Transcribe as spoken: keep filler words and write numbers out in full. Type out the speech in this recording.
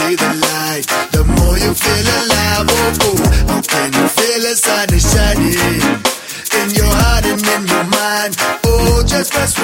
see the light, the more you feel alive. Oh, oh, how can you feel the sun is shining in your heart and in your mind? Oh, just press